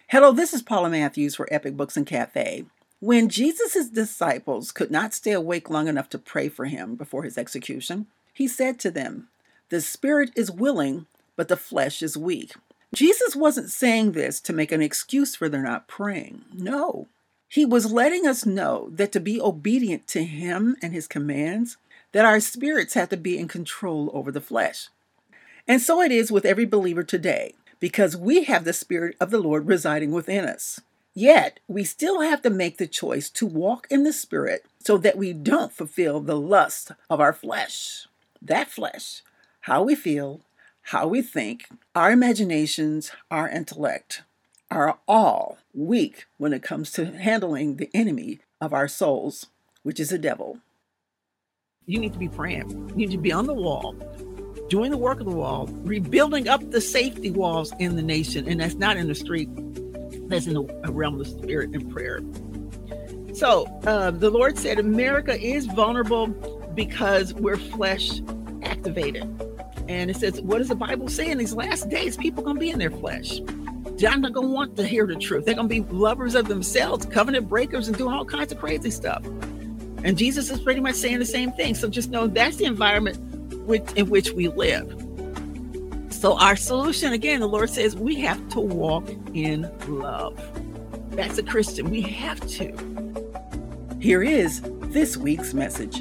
Hello, this is Paula Matthews for Epic Books and Cafe. When Jesus' disciples could not stay awake long enough to pray for him before his execution, he said to them, "The spirit is willing, but the flesh is weak." Jesus wasn't saying this to make an excuse for their not praying. No. He was letting us know that to be obedient to him and his commands, that our spirits have to be in control over the flesh. And so it is with every believer today, because we have the Spirit of the Lord residing within us. Yet, we still have to make the choice to walk in the Spirit so that we don't fulfill the lust of our flesh. That flesh, how we feel, how we think, our imaginations, our intellect, are all weak when it comes to handling the enemy of our souls, which is the devil. You need to be praying. You need to be on the wall, doing the work of the wall, rebuilding up the safety walls in the nation. And that's not in the street. That's in the realm of the spirit and prayer. So the Lord said America is vulnerable because we're flesh activated. And it says, what does the Bible say? In these last days, people are going to be in their flesh. They're not going to want to hear the truth. They're going to be lovers of themselves, covenant breakers, and doing all kinds of crazy stuff. And Jesus is pretty much saying the same thing. So just know that's the environment in which we live. So our solution, again, the Lord says we have to walk in love. That's a Christian. We have to. Here is this week's message.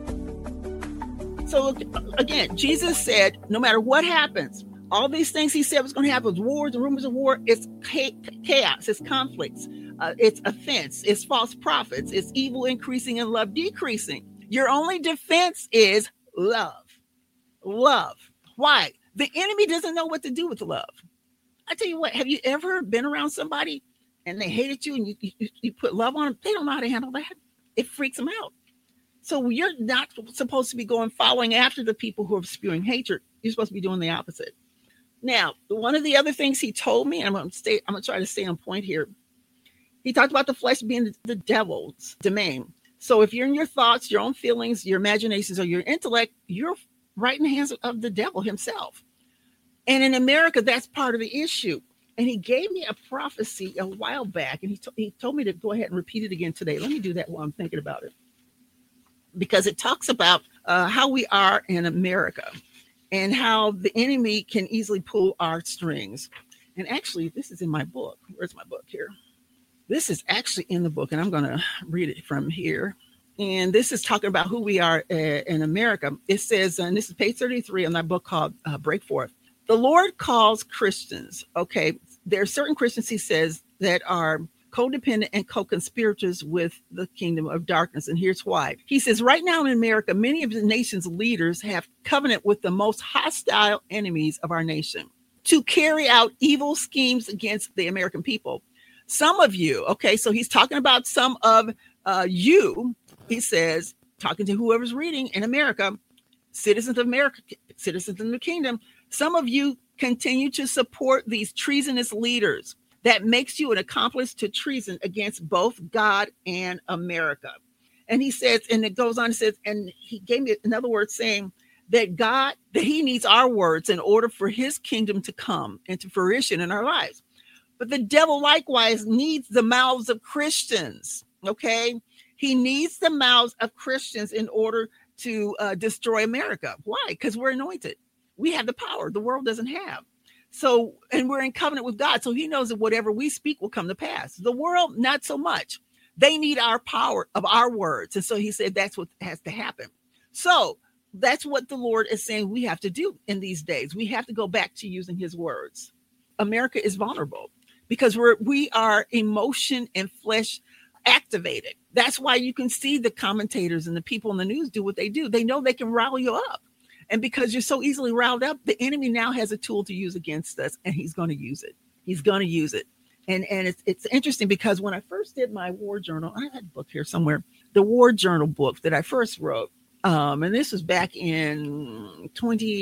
So again, Jesus said, no matter what happens, all these things he said was going to happen, wars and rumors of war, it's chaos, it's conflicts, it's offense, it's false prophets, it's evil increasing and love decreasing. Your only defense is love. Love. Why? The enemy doesn't know what to do with love. I tell you what, have you ever been around somebody and they hated you and you put love on them? They don't know how to handle that. It freaks them out. So you're not supposed to be following after the people who are spewing hatred. You're supposed to be doing the opposite. Now, one of the other things he told me, and I'm going to try to stay on point here. He talked about the flesh being the devil's domain. So if you're in your thoughts, your own feelings, your imaginations, or your intellect, you're right in the hands of the devil himself. And in America, that's part of the issue. And he gave me a prophecy a while back, and he told me to go ahead and repeat it again today. Let me do that while I'm thinking about it. Because it talks about how we are in America and how the enemy can easily pull our strings. And actually, this is in my book. Where's my book here? This is actually in the book, and I'm going to read it from here. And this is talking about who we are in America. It says, and this is page 33 in my book called Break Forth. The Lord calls Christians, okay, there are certain Christians, he says, that are codependent and co-conspirators with the kingdom of darkness. And here's why. He says, right now in America, many of the nation's leaders have covenant with the most hostile enemies of our nation to carry out evil schemes against the American people. Some of you, okay, so he's talking about some of you, he says, talking to whoever's reading in America, citizens of the kingdom, some of you continue to support these treasonous leaders. That makes you an accomplice to treason against both God and America. And he says, and it goes on, and says, and he gave me another word saying that he needs our words in order for his kingdom to come into fruition in our lives. But the devil likewise needs the mouths of Christians, okay? He needs the mouths of Christians in order to destroy America. Why? Because we're anointed. We have the power the world doesn't have. So, and we're in covenant with God. So he knows that whatever we speak will come to pass. The world, not so much. They need our power of our words. And so he said, that's what has to happen. So that's what the Lord is saying we have to do in these days. We have to go back to using his words. America is vulnerable because we are emotion and flesh activated. That's why you can see the commentators and the people in the news do what they do. They know they can rile you up. And because you're so easily riled up, the enemy now has a tool to use against us, and he's going to use it. He's going to use it. And it's interesting because when I first did my war journal, I had a book here somewhere, the war journal book that I first wrote. And this was back in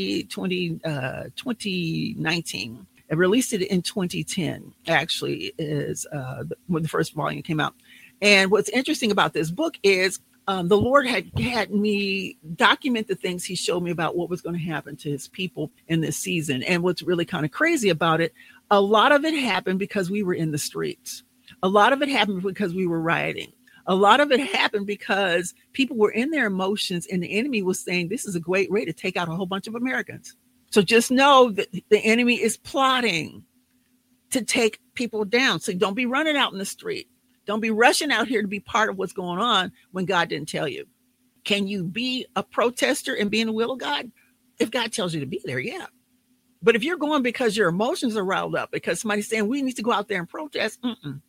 2019. I released it in 2010, actually, is when the first volume came out. And what's interesting about this book is the Lord had me document the things he showed me about what was going to happen to his people in this season. And what's really kind of crazy about it, A lot of it happened because we were in the streets. A lot of it happened because we were rioting. A lot of it happened because people were in their emotions and the enemy was saying, this is a great way to take out a whole bunch of Americans. So just know that the enemy is plotting to take people down. So don't be running out in the street. Don't be rushing out here to be part of what's going on when God didn't tell you. Can you be a protester and be in the will of God? If God tells you to be there, yeah. But if you're going because your emotions are riled up, because somebody's saying we need to go out there and protest,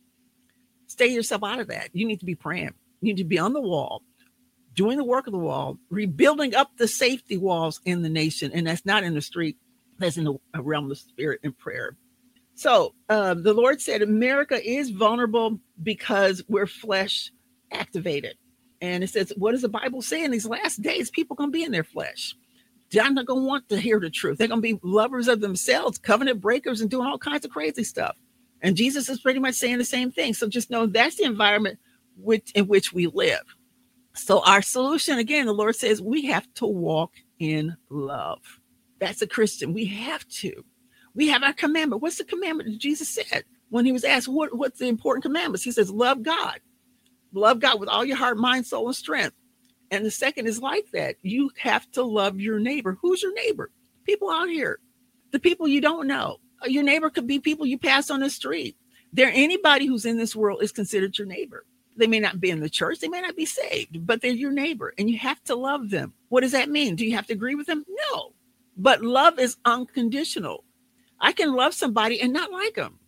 stay yourself out of that. You need to be praying. You need to be on the wall, doing the work of the wall, rebuilding up the safety walls in the nation. And that's not in the street. That's in the realm of the spirit and prayer. So the Lord said America is vulnerable because we're flesh activated. And it says, what does the Bible say? In these last days, people are going to be in their flesh. They're not going to want to hear the truth. They're going to be lovers of themselves, covenant breakers, and doing all kinds of crazy stuff. And Jesus is pretty much saying the same thing. So just know that's the environment in which we live. So our solution, again, the Lord says we have to walk in love. That's a Christian. We have to. We have our commandment. What's the commandment that Jesus said when he was asked, what's the important commandments? He says, love God. Love God with all your heart, mind, soul, and strength. And the second is like that. You have to love your neighbor. Who's your neighbor? People out here. The people you don't know. Your neighbor could be people you pass on the street. Anybody who's in this world is considered your neighbor. They may not be in the church. They may not be saved, but they're your neighbor and you have to love them. What does that mean? Do you have to agree with them? No. But love is unconditional. I can love somebody and not like them.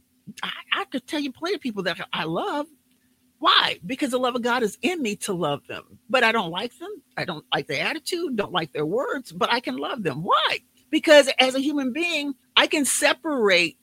I could tell you plenty of people that I love. Why? Because the love of God is in me to love them, but I don't like them. I don't like their attitude, don't like their words, but I can love them. Why? Because as a human being, I can separate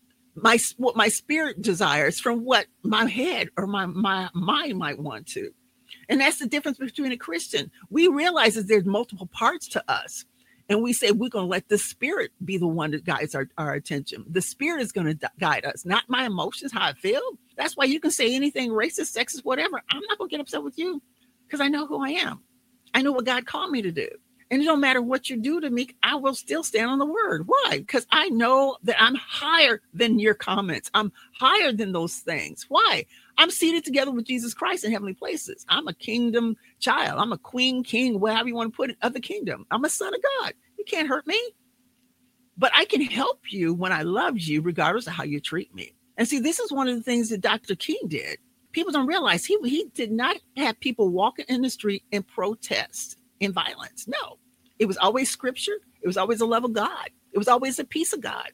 what my spirit desires from what my head or my mind might want to. And that's the difference between a Christian. We realize that there's multiple parts to us. And we say we're going to let the spirit be the one that guides our attention. The spirit is going to guide us, not my emotions, how I feel. That's why you can say anything racist, sexist, whatever. I'm not going to get upset with you because I know who I am. I know what God called me to do. And it don't matter what you do to me, I will still stand on the word. Why? Because I know that I'm higher than your comments. I'm higher than those things. Why? I'm seated together with Jesus Christ in heavenly places. I'm a kingdom child. I'm a queen, king, whatever you want to put it, of the kingdom. I'm a son of God. You can't hurt me. But I can help you when I love you, regardless of how you treat me. And see, this is one of the things that Dr. King did. People don't realize he did not have people walking in the street and protest in violence. No, it was always scripture. It was always the love of God. It was always the peace of God.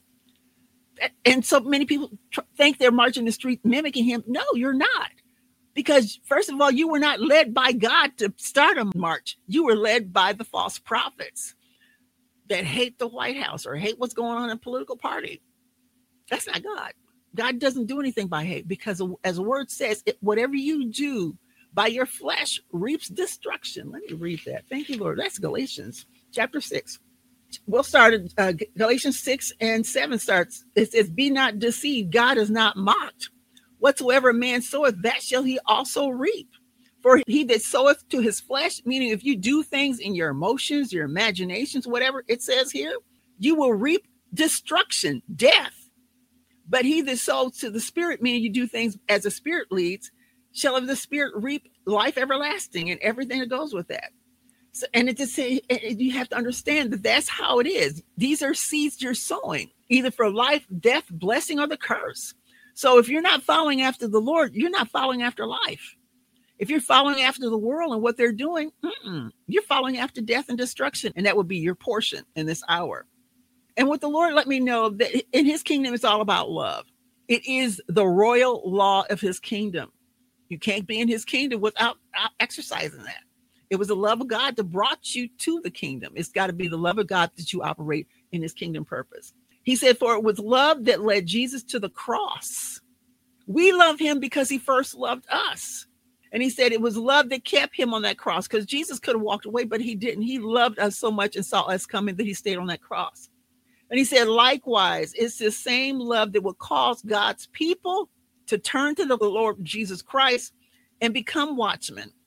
And so many people think they're marching the street mimicking him. No, you're not. Because first of all, you were not led by God to start a march. You were led by the false prophets that hate the White House or hate what's going on in a political party. That's not God. God doesn't do anything by hate because as the word says, whatever you do by your flesh reaps destruction. Let me read that. Thank you, Lord. That's Galatians chapter 6. We'll start at Galatians 6 and 7 starts. It says, be not deceived. God is not mocked. Whatsoever a man soweth, that shall he also reap. For he that soweth to his flesh, meaning if you do things in your emotions, your imaginations, whatever it says here, you will reap destruction, death. But he that sows to the spirit, meaning you do things as the spirit leads, shall of the spirit reap life everlasting and everything that goes with that. So, and it just you have to understand that that's how it is. These are seeds you're sowing, either for life, death, blessing, or the curse. So if you're not following after the Lord, you're not following after life. If you're following after the world and what they're doing, you're following after death and destruction. And that would be your portion in this hour. And what the Lord let me know that in his kingdom, it's all about love. It is the royal law of his kingdom. You can't be in his kingdom without exercising that. It was the love of God that brought you to the kingdom. It's got to be the love of God that you operate in his kingdom purpose. He said, for it was love that led Jesus to the cross. We love him because he first loved us. And he said it was love that kept him on that cross because Jesus could have walked away, but he didn't. He loved us so much and saw us coming that he stayed on that cross. And he said, likewise, it's the same love that will cause God's people to turn to the Lord Jesus Christ and become watchmen.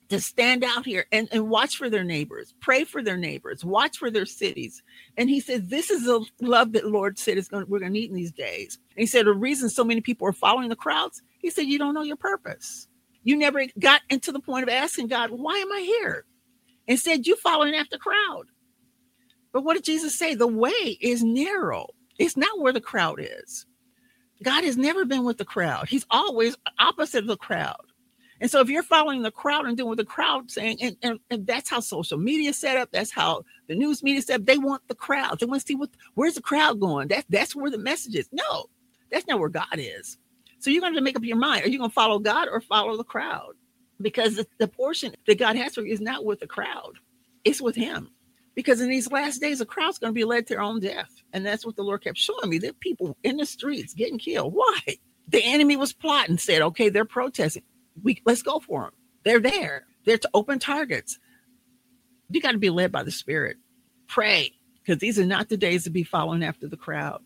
to stand out here and watch for their neighbors, pray for their neighbors, watch for their cities. And he said, this is the love that Lord said we're going to need in these days. And he said, the reason so many people are following the crowds, he said, you don't know your purpose. You never got into the point of asking God, why am I here? Instead, you following after the crowd. But what did Jesus say? The way is narrow. It's not where the crowd is. God has never been with the crowd. He's always opposite of the crowd. And so if you're following the crowd and doing what the crowd saying, and that's how social media is set up, that's how the news media is set up, they want the crowd. They want to see where's the crowd going? That's where the message is. No, that's not where God is. So you're going to make up your mind. Are you going to follow God or follow the crowd? Because the portion that God has for you is not with the crowd. It's with him. Because in these last days, the crowd's going to be led to their own death. And that's what the Lord kept showing me. There are people in the streets getting killed. Why? The enemy was plotting, said, okay, they're protesting. Let's go for them. They're there. They're to open targets. You got to be led by the Spirit. Pray, because these are not the days to be following after the crowd.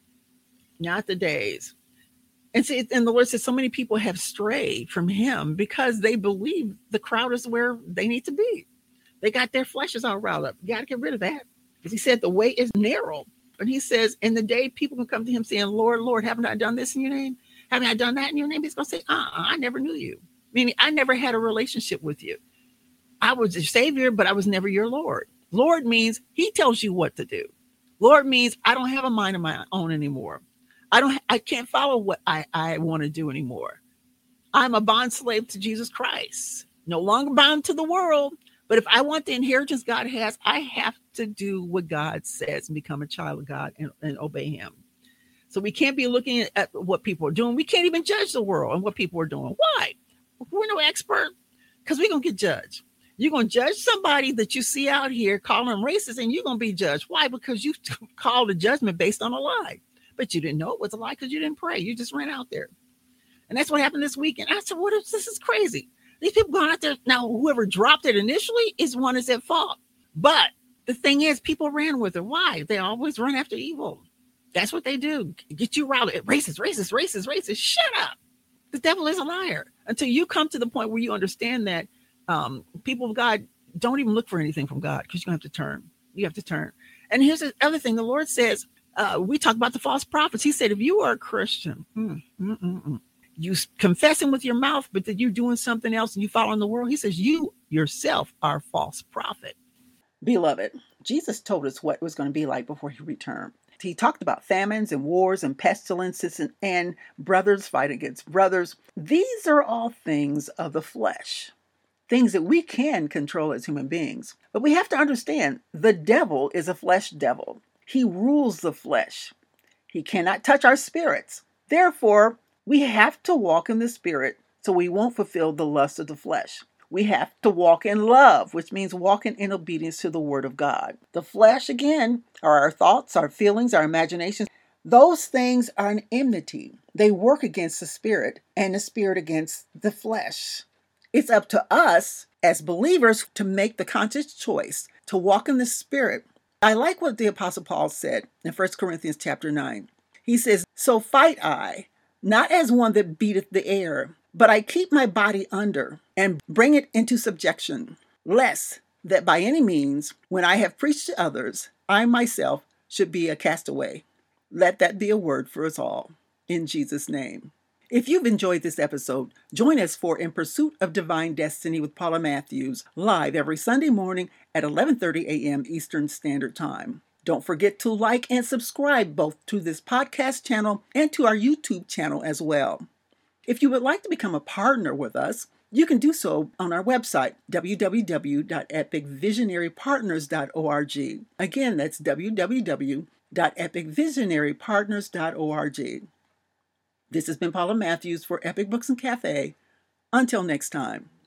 Not the days. And see, and the Lord says so many people have strayed from him because they believe the crowd is where they need to be. They got their fleshes all riled up. You got to get rid of that. Because he said the way is narrow. And he says, in the day people can come to him saying, Lord, Lord, haven't I done this in your name? Haven't I done that in your name? He's going to say, I never knew you. Meaning I never had a relationship with you. I was your savior, but I was never your Lord. Lord means he tells you what to do. Lord means I don't have a mind of my own anymore. I can't follow what I want to do anymore. I'm a bond slave to Jesus Christ. No longer bound to the world. But if I want the inheritance God has, I have to do what God says and become a child of God and obey him. So we can't be looking at what people are doing. We can't even judge the world and what people are doing. Why? We're no expert, because we're going to get judged. You're going to judge somebody that you see out here calling them racist, and you're going to be judged. Why? Because you called a judgment based on a lie. But you didn't know it was a lie because you didn't pray. You just ran out there. And that's what happened this weekend. I said, what if this is crazy? These people going out there. Now, whoever dropped it initially is one that's at fault. But the thing is, people ran with it. Why? They always run after evil. That's what they do. Get you riled. Racist, racist, racist, racist. Shut up. The devil is a liar. Until you come to the point where you understand that people of God don't even look for anything from God, because you're going to have to turn. You have to turn. And here's the other thing. The Lord says, we talk about the false prophets. He said, if you are a Christian, you confessing with your mouth, but that you're doing something else and you following the world, he says, you yourself are a false prophet. Beloved, Jesus told us what it was going to be like before he returned. He talked about famines and wars and pestilences and brothers fight against brothers. These are all things of the flesh, things that we can control as human beings. But we have to understand the devil is a flesh devil. He rules the flesh. He cannot touch our spirits. Therefore, we have to walk in the Spirit so we won't fulfill the lust of the flesh. We have to walk in love, which means walking in obedience to the word of God. The flesh, again, are our thoughts, our feelings, our imaginations. Those things are an enmity. They work against the Spirit and the Spirit against the flesh. It's up to us as believers to make the conscious choice to walk in the Spirit. I like what the Apostle Paul said in 1 Corinthians chapter 9. He says, so fight I, not as one that beateth the air, but I keep my body under and bring it into subjection, lest that by any means, when I have preached to others, I myself should be a castaway. Let that be a word for us all, in Jesus' name. If you've enjoyed this episode, join us for In Pursuit of Divine Destiny with Paula Matthews, live every Sunday morning at 11:30 a.m. Eastern Standard Time. Don't forget to like and subscribe both to this podcast channel and to our YouTube channel as well. If you would like to become a partner with us, you can do so on our website, www.epicvisionarypartners.org. Again, that's www.epicvisionarypartners.org. This has been Paula Matthews for Epic Books and Cafe. Until next time.